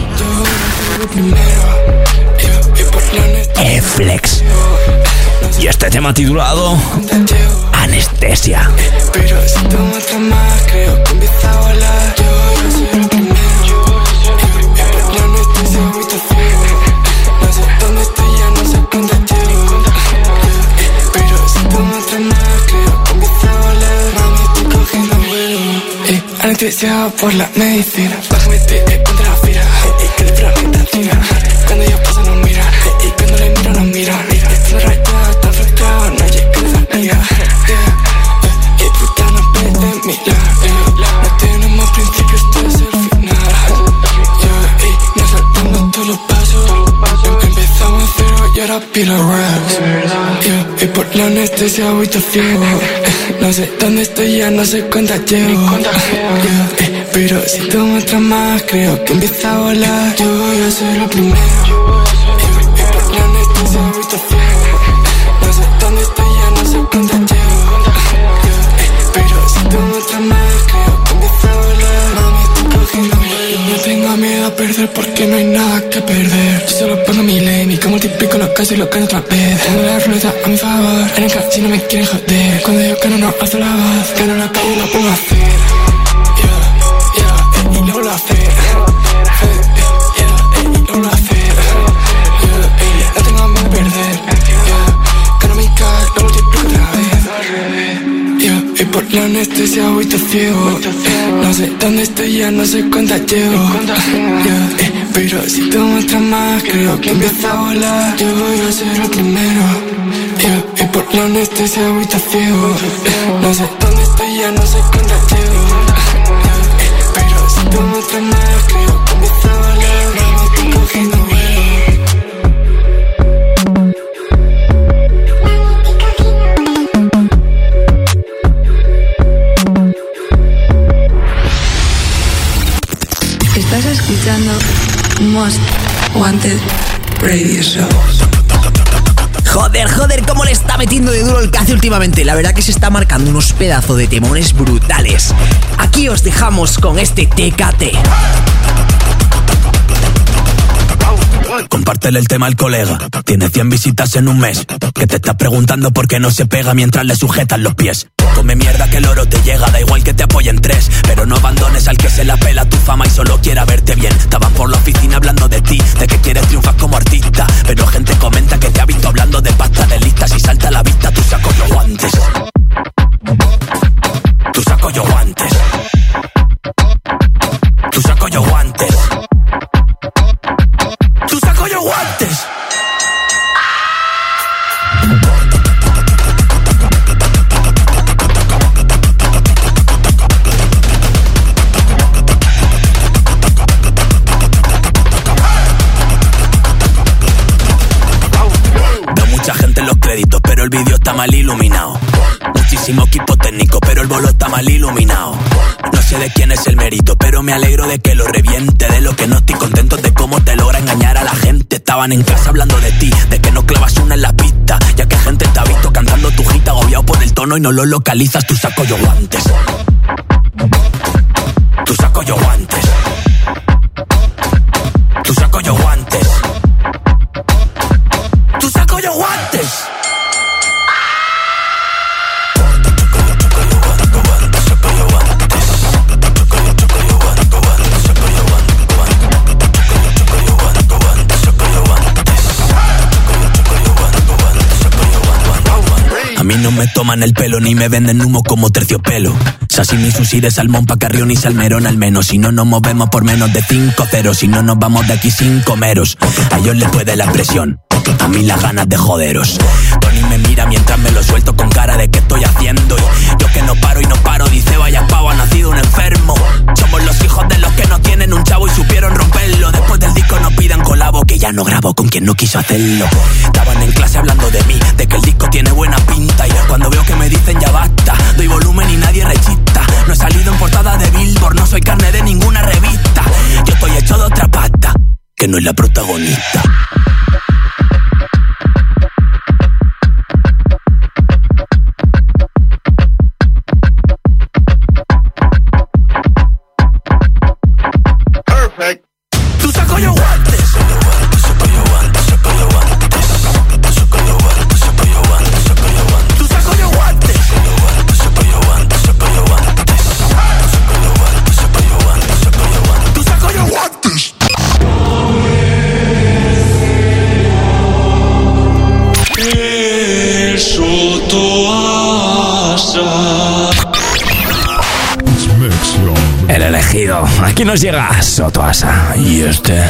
Flex. Y este tema titulado Anestesia. Pero si tú me amas más, creo que empieza a volar. Yo soy el primero. La anestesia, habitación. No sé dónde estoy, ya no sé cuándo llego. Pero si tú me amas más, creo que empieza a volar. Mami, estoy cogiendo vuelo. Anestesiado por la medicina. Bájame, contra la fira. Que le prueba mi tancina. Cuando ella pasa nos mira. Y cuando le miro nos mira. Estoy rayado, tan frustrado, no llegué a esa amiga. Y puta no pende mi lado. No tenemos principios, esto es el final. Y nos saltamos todos los pasos. Empezamos a cero y ahora pilo raps. Y por la anestesia voy todo ciego. No sé dónde estoy, ya no sé cuántas llevo. Pero si tú me amas más, creo que empieza a volar. Yo voy a ser el primero. La anestesia, voy todo ciego. No sé dónde estoy, ya no sé cuánto llevo. Pero si tú me amas más, creo que empieza a volar. Mami, estoy cogiendo vuelo. No tengo miedo a perder porque no hay nada que perder. Yo solo pongo mi lane y como multiplico los casos y lo gano otra vez. Tengo la ruleta a mi favor. En el casino me quieren joder. Cuando yo gano no alzo la voz. Gano la calle y lo pongo a hacer. Y lo vuelvo a hacer. Y lo vuelvo a hacer. No tengo miedo a perder. Gano mi cash, lo multiplico otra vez. Y por la anestesia voy todo ciego. No sé dónde estoy, ya no sé cuántas llevo. Pero si tú me amas más, creo que empieza a volar. Yo voy a ser el primero. Y por la anestesia voy todo ciego. No sé dónde estoy, ya no sé cuántas llevo. Pero si tú me amas más, creo que empieza a volar. Mami, estoy cogiendo vuelo. Estás escuchando Most Wanted Radio Show. Joder, cómo le está metiendo de duro el que hace últimamente. La verdad que se está marcando unos pedazos de temones brutales. Aquí os dejamos con este TKT. Compártele el tema al colega. Tiene 100 visitas en un mes. Que te está preguntando por qué no se pega mientras le sujetan los pies. Come mierda que el oro te llega, da igual que te apoyen 3. Pero no abandones al que se la pela tu fama y solo quiera verte bien. Estaban por la oficina hablando de ti, de que quieres triunfar como artista. Pero gente comenta que te ha visto hablando de pasta de listas. Y salta a la vista, tú saco yo guantes. Tú saco yo guantes. Tú saco yo guantes. Tú saco yo guantes. Mucha gente en los créditos, pero el vídeo está mal iluminado. Muchísimo equipo técnico, pero el bolo está mal iluminado. No sé de quién es el mérito, pero me alegro de que lo reviente. De lo que no estoy contento es de cómo te logra engañar a la gente. Estaban en casa hablando de ti, de que no clavas una en la pista. Ya que gente te ha visto cantando tu hit agobiado por el tono y no lo localizas. Tú saco yo guantes. Tú saco yo guantes. Tú saco yo guantes. Tú saco yo guantes. A mí no me me toman el pelo ni me venden humo como terciopelo. Sashimi, sushi de salmón, pa' carrión y salmerón al menos. Si no nos movemos por menos de 5 ceros, si no nos vamos de aquí sin comeros. A ellos les puede la presión, a mí las ganas de joderos. Tony me mira mientras me lo suelto con cara de ¿qué estoy haciendo? Y yo que no paro y no paro, dice vaya pavo, ha nacido un enfermo. Somos los hijos de los que no tienen un chavo y supieron romperlo. Después del disco no pidan colabo, que ya no grabo con quien no quiso hacerlo. Estaban en clase hablando de mí, de que el disco tiene buena pinta. Y cuando veo que me dicen ya basta, doy volumen y nadie rechista. No he salido en portada de Billboard, no soy carne de ninguna revista. Yo estoy hecho de otra pata, que no es la protagonista. El elegido. Aquí nos llega Sotoasa. Y este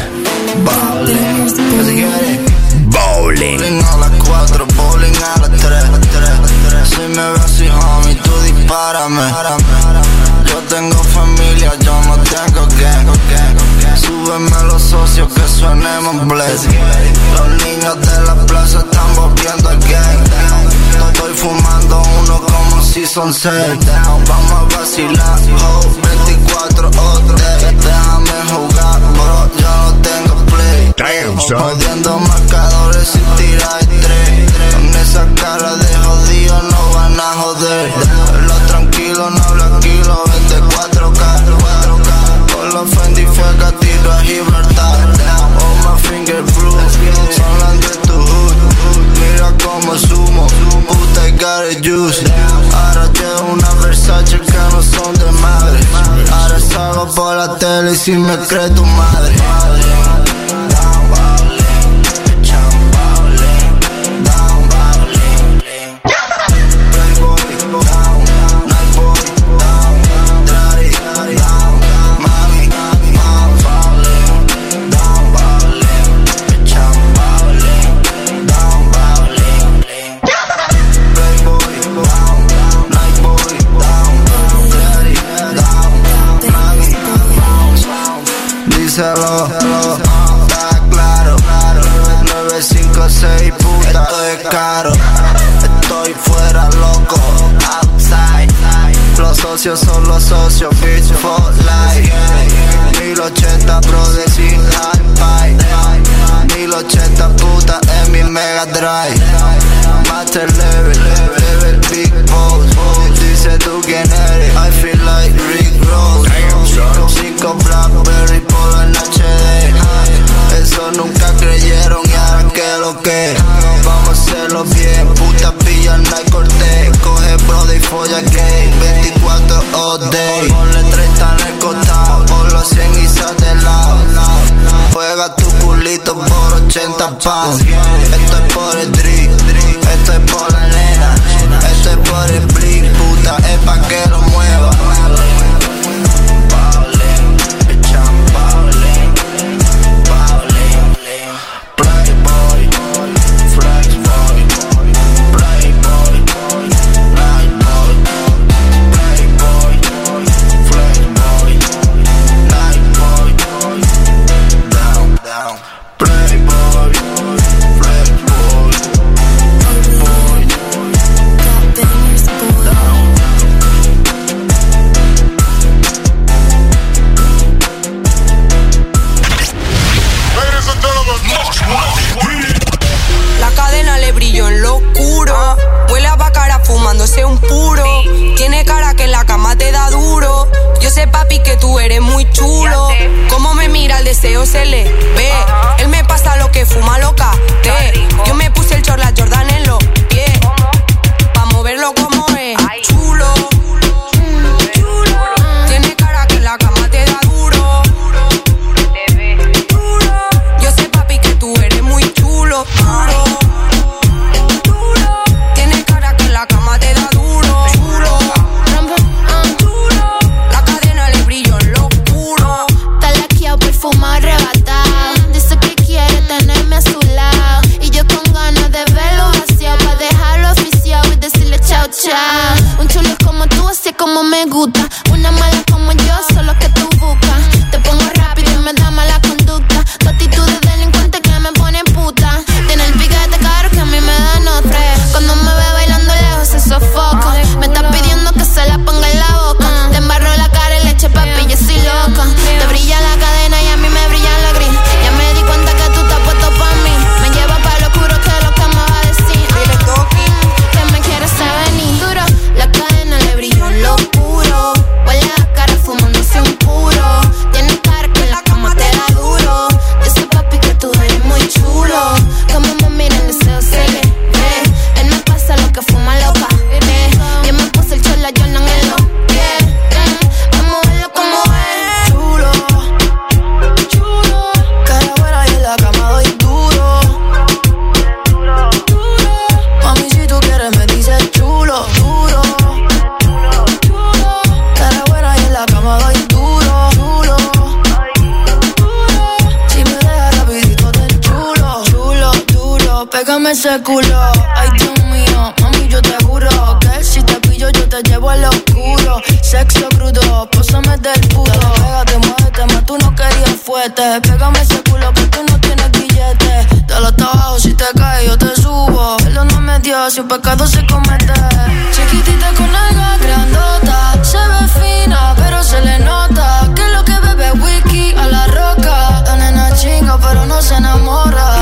Bowling. A las 4, bowling a las 3. Si me ves así, homie, tú dispárame. Yo tengo familia, yo no tengo gang. Súbeme los socios que suenemos bless. Los niños de la plaza están volviendo al gang. Estoy fumando uno como si son 6. Vamos a vacilar, 24 horas. Déjame jugar, bro, yo no tengo play. Jodiendo marcadores sin tirar 3. Con esa cara de jodido no van a joder. Lo tranquilo, no habla kilo, 24K. Con los Fendi fue que tiro a Gibraltar. Oh, my finger bruise, son de tu hood. Mira como sumo, puta y got it juice. Ahora llevo una Versace que no son de madre. Ahora salgo por la tele y si me cree tu madre. Díselo, está claro. 956, puta, esto es caro. Estoy fuera, loco, outside. Los socios son los socios, bitch, for life. 1080 pro de sin hi-fi. 1080 puta en mi Mega Drive. Master level, big boss. Dice tú quién eres, I feel like Rick Ross. 5 Blackberry por en HD. Eso nunca creyeron y ahora que lo que. Vamos a hacerlo bien, puta pilla no hay corte. Coge brother y folla gay, 24 all day. Ponle 30 en el costado, por los 100 y sal de lado. Juega tu culito por 80 pounds. Esto es por el drip, esto es por la nena. Esto es por el blink, puta, es pa' que lo mueva. Fumándose un puro, tiene cara que en la cama te da duro. Yo sé papi que tú eres muy chulo. Como me mira el deseo se le ve. Él me pasa lo que fuma loca. Yo me puse el chorla Jordan en los pies pa' moverlo como es. Chulo, tiene cara que en la cama te da duro. Yo sé papi que tú eres muy chulo. Tiene cara que en la cama te cama doy duro, duro. Si me dejas rapidito del chulo, chulo, duro. Pégame ese culo. Ay, Dios mío, mami, yo te juro que si te pillo yo te llevo al oscuro. Sexo crudo, pósame del puto. Pégate, muévete, más tú no querías fuerte. Pégame ese culo que tú no tienes billete. Dale hasta abajo, si te caes yo te subo. Perdóname Dios, si un pecado se comete. Chiquitita con alga grandota. Se ve fina, pero se le nota que lo que bebe whisky a la roca. La nena chinga, pero no se enamora.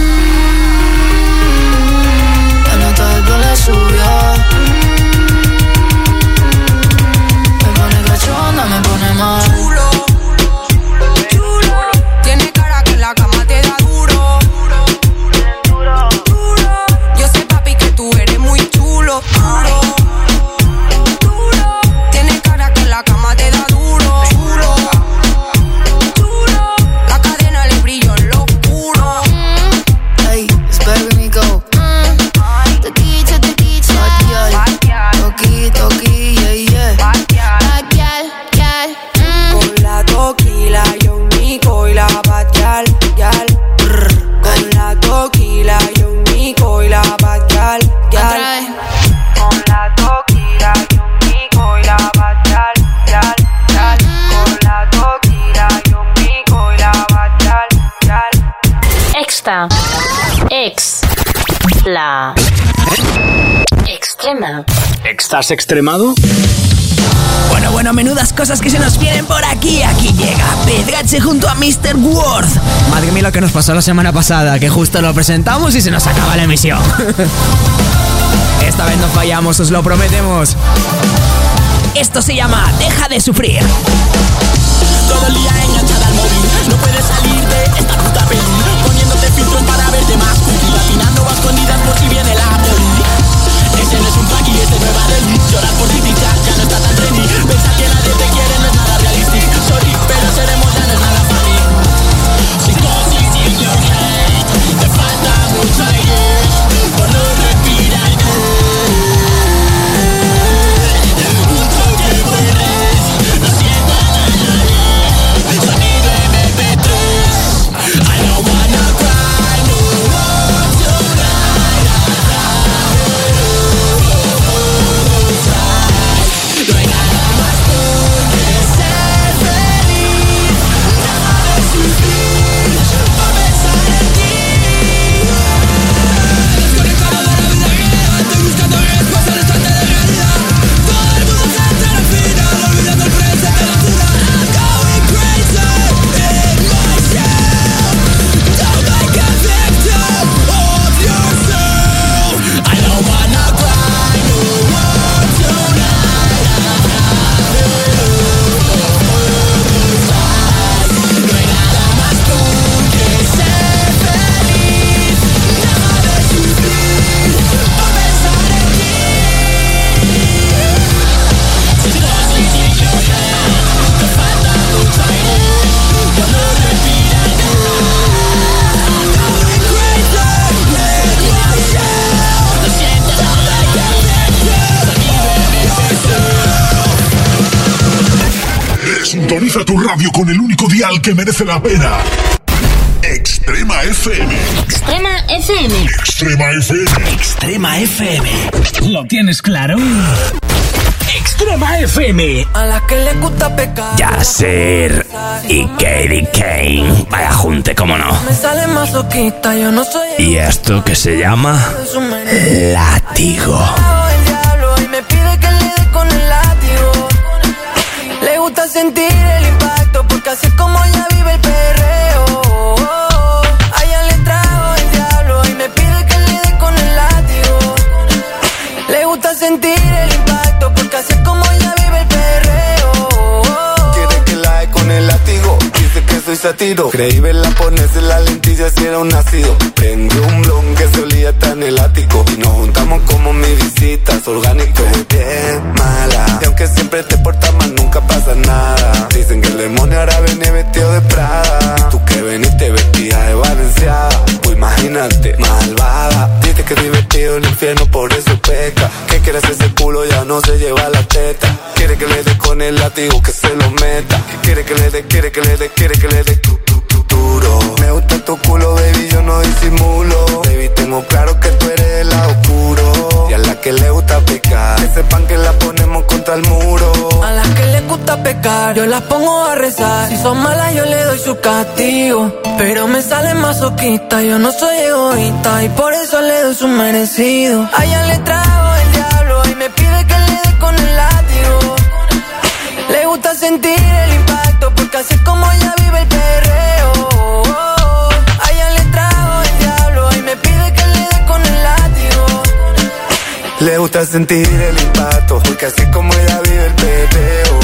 La nota del pelo le subió. Me pone cachonda, me pone mal. Chulo, chulo. Tiene cara que en la cama te da duro. Yo sé, papi, que tú eres muy chulo. Duro, duro. Tiene cara que en la cama te da duro. Chulo, chulo. La cadena le brilló en lo oscuro. Hey, it's baby Nico. Toquicha, toquicha. Toqui, toqui, yeah, yeah. Con la toquila, yo Nico y la bad gal, gal. Con la toquila, yo Nico y la bad gal, gal. Con la toquila, yo Nico y la bad gal, gal, gal. Con la toquila, yo Nico y la bad gal, gal. Extra. La extrema. ¿Estás extremado? Bueno, menudas cosas que se nos vienen por aquí. Aquí llega Pedgache junto a Mr. Worth. Madre mía lo que nos pasó la semana pasada, que justo lo presentamos y se nos acaba la emisión. Esta vez no fallamos, os lo prometemos. Esto se llama Deja de Sufrir. Todo el día enganchada al móvil, no puedes salir de esta puta peli. Poniéndote filtros para verte más útil. Afinando a escondidas por si viene la peli. Ese no es un pack y ese no es Badeli. Llorar por ti, ya no está tan trendy. Pensar que nadie te quiere no es nada realístico. Sorry, pero seremos ya no es nada funny. Psicosis in your head. Te falta mucho aire por no respirar mucho que vuelves, no siento a nadie. Sonido MP3. I don't wanna cry no more tonight. No hay nada más dulce que ser feliz. Deja de sufrir por pensar en ti. Desconectado de la vida real, estoy buscando respuestas en estante de realidad. Todo el mundo se entera al final, olvidando el presente natural. I'm going crazy in myself. Don't make a victim of yourself. I don't wanna cry no more tonight. No hay nada más cool que ser feliz. Deja de sufrir por pensar en ti. Psicosis in your head. Te falta mucho aire por no respirar. I'm going crazy in myself. Lo siento, like a victim. Sintoniza tu radio con el único dial que merece la pena. Extrema FM. Extrema FM. Extrema FM. Extrema FM. ¿Lo tienes claro? Extrema FM. A la que le gusta pecar. Yasser y Katie Kane. Vaya junte, cómo no. Me sale masoquista, yo no soy. Y esto que se llama Látigo. El diablo y me pide que le dé con el látigo. Le gusta sentir el impacto porque así es como ella vive el perreo. A ella le trajo el diablo y me pide que le dé con el látigo. Le gusta sentir el impacto porque así es como ella vive el perreo. Quiere que la dé con el látigo. Dice que soy satiro. Creí verla ponerse la lentilla si era un nacido. Prendo un blon que se olía tan el ático. Y nos juntamos como mis visitas orgánicos. Bien mala. Y aunque siempre te portas mal, nunca pasa nada. Dicen que el demonio ahora viene vestido de Prada. Tú que veniste vestida de Balenciaga. Muy imagínate, malvada. Dice que es divertido el infierno, por eso peca. Que quiere hacerse culo, ya no se lleva la teta. Quiere que le dé con el látigo, que se lo meta. Quiere que le dé, quiere que le dé, quiere que le dé duro. Me gusta tu culo, baby, yo no disimulo. Baby, tengo claro que tú eres el lado oscuro. Y a la que le gusta pecar, que sepan que la ponemos contra el muro. A las que les gusta pecar, yo las pongo a rezar. Si son malas yo le doy su castigo, pero me sale masoquista. Yo no soy egoísta y por eso le doy su merecido. A ella le trago el diablo y me pide que le dé con el látigo. Le gusta sentir el impacto porque así es como ella vive el perreo. A ella le trago el diablo y me pide que le dé con el látigo. Le gusta sentir el impacto porque así es como ella vive el perreo.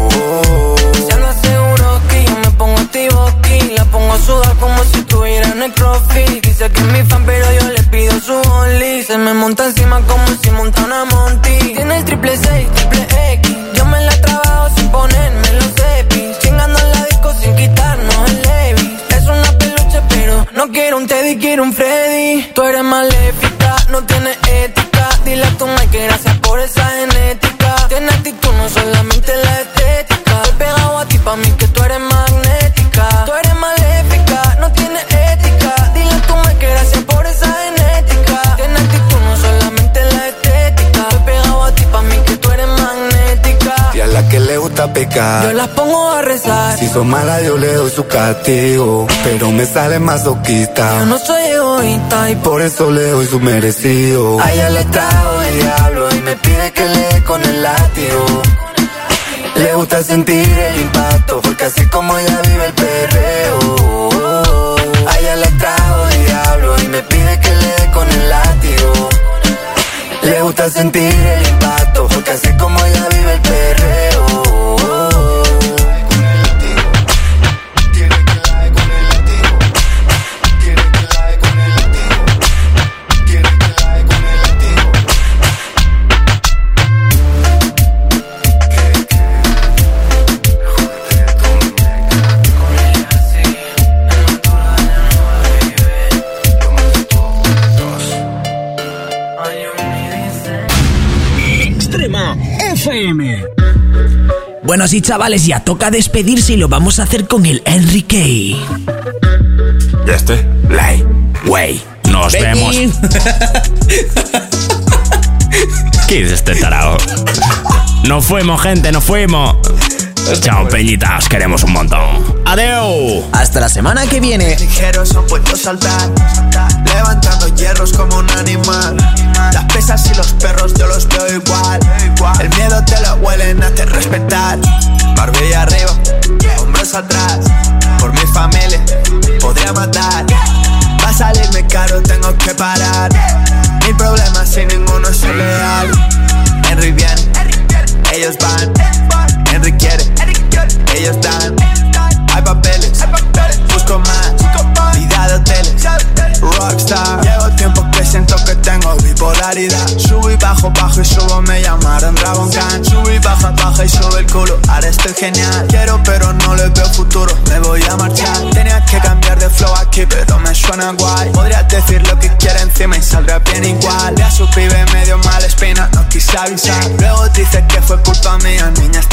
Se lo aseguro que yo me pongo activo aquí. La pongo a sudar como si tuviera en el CrossFit. Dice que es mi fan pero yo le pido su only. Se me monta encima como si monta una Monty. Tiene el 666, triple X. Yo me la trabajo sin ponerme los EPIs. Chingando en la disco sin quitarnos el Levi. Es una peluche pero no quiero un Teddy, quiero un Freddy. Tú eres maléfica, no tienes ética. Dile a tu madre que gracias por esa genética. Tienes actitud, no solamente la estética. Estoy pegado a ti, pa' mí que tú eres magnética. Tú eres maléfica, no tienes ética. Dile a tu madre que gracias por esa genética. Tienes actitud, no solamente la estética. Estoy pegado a ti, pa' mí que tú eres magnética. Y a la que le gusta pecar, yo las pongo a rezar. Si son malas yo le doy su castigo, pero me sale masoquista. Yo no soy egoísta y por eso le doy su merecido. A ella le trago el diablo y me pide que le dé con el látigo. Le gusta sentir el impacto porque así como ella vive el perreo. A ella le trago el diablo y me pide que le dé con el látigo. Le gusta sentir el impacto porque así como ella vive el perreo. FM. Bueno, sí, chavales, ya toca despedirse y lo vamos a hacer con el Enrique. ¿Y este? Lay. Wey. Nos vemos. ¿Qué es este tarao? Nos fuimos, gente, nos fuimos. Chao, peñita, os queremos un montón. ¡Adeu! Hasta la semana que viene. Ligeros son puestos a saltar, levantando hierros como un animal. Las pesas y los perros yo los veo igual. El miedo te lo huelen, hace respetar. Barbilla arriba, hombros atrás. Por mi familia podría matar. Va a salirme caro, tengo que parar. Mi problema si ninguno es leal. Henry viene, ellos van. Henry quiere, ellos dan. Hay papeles, busco más. Vida de hoteles, rockstar. Llevo tiempo que siento que tengo bipolaridad. Subo y bajo, bajo y subo, me llamaron Dragon Khan. Subo y baja, baja y sube el culo, ahora estoy genial. Quiero pero no le veo futuro, me voy a marchar. Tenía que cambiar de flow aquí pero me suena guay. Podrías decir lo que quiera encima y saldrá bien igual. Ya su pibe medio mala espina, no quise avisar. Luego dice que fue culpa mía, niña.